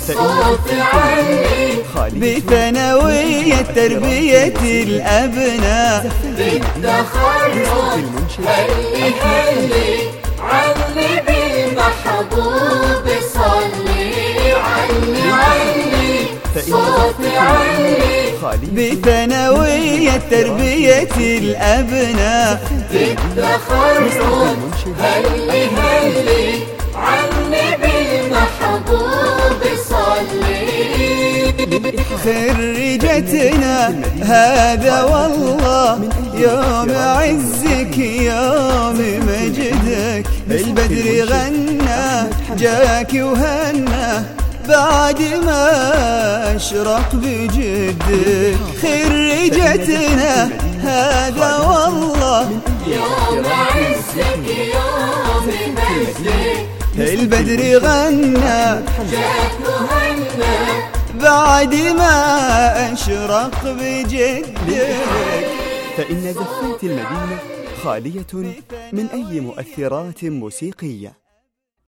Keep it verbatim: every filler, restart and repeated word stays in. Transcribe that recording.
صوت علي بثانوية تربية الأبناء بالتخرج هلي هلي علي بالمحبوب صلي علي علي صوت علي بثانوية تربية الأبناء بالتخرج هلي هلي علي بالمحبوب صلي. خرجتنا هذا والله يوم عزك يوم مجدك، البدر غنى جاك وهنى بعد ما اشرق بجدك. خرجتنا هذا والله يوم عزك يوم مجدك، البدر غنى جاك وهنى بعد ما أشرق بجدك. فإن زفات المدينة خالية من أي مؤثرات موسيقية.